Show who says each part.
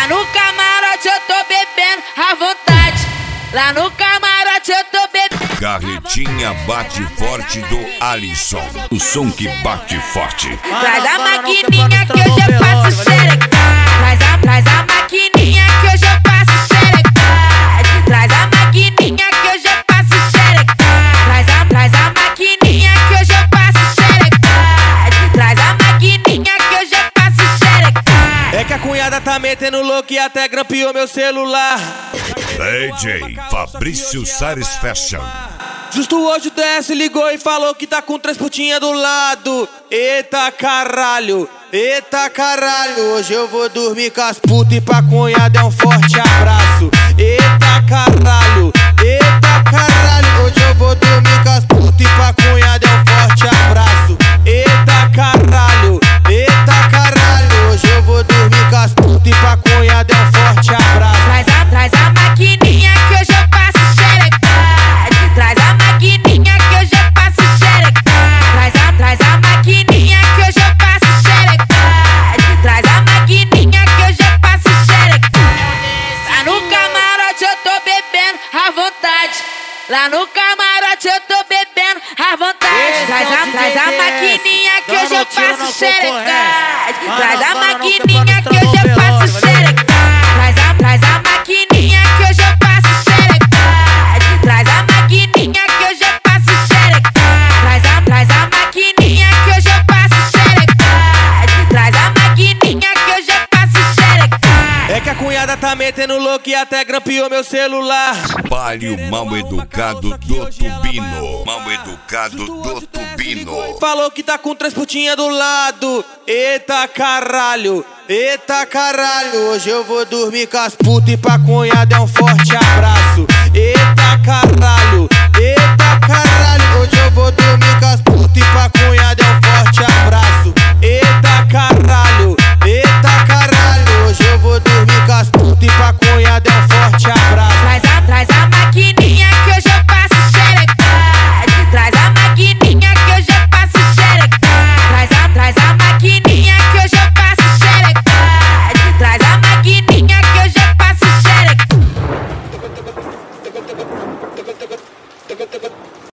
Speaker 1: Lá no camarote eu tô bebendo à vontade. Lá no camarote eu tô bebendo.
Speaker 2: Carretinha bate forte do Alisson. O som que bate forte.
Speaker 1: Traz a maquininha que hoje eu passo xereca. Traz a maquininha que hoje eu passo xereca. Traz a maquininha que hoje eu passo xereca. Traz a maquininha que hoje eu passo xereca. Traz a maquininha que hoje eu passo xereca.
Speaker 3: É que a cunhada tá metendo louco e até grampeou meu celular.
Speaker 2: DJ Fabrício Sares Fashion.
Speaker 3: Justo hoje o DS ligou e falou que tá com 3 putinhas do lado. Eita caralho, hoje eu vou dormir com as putas e pra cunhada é um forte abraço. Eita caralho, hoje eu vou dormir com as putas e pra cunhada é um forte abraço. Eita caralho, hoje eu vou dormir com as putas e pra cunhada é um forte abraço.
Speaker 1: Traz a maquininha que hoje eu passo xereca. Traz a maquininha que hoje eu passo xereca. Traz a maquininha que hoje eu passo xereca. Traz a maquininha que hoje eu passo xereca. Lá no camarote eu tô bebendo à vontade. Lá no camarote eu tô bebendo à vontade. Traz a maquininha que hoje eu passo xereca. Traz a maquininha que hoje eu passo xereca. Traz a maquininha que hoje eu passo xereca. Traz a maquininha que hoje eu passo xereca. Traz a maquininha que hoje eu passo xereca. Traz a maquininha que hoje eu passo xereca.
Speaker 3: É que a cunhada tá metendo louco e até grampeou meu celular.
Speaker 2: Palio mal educado do Tubino. Mal educado do Tubino.
Speaker 3: Falou que tá com 3 putinhas do lado. Eita caralho, hoje eu vou dormir com as putas e pra cunhada é um forte abraço. Eita caralho,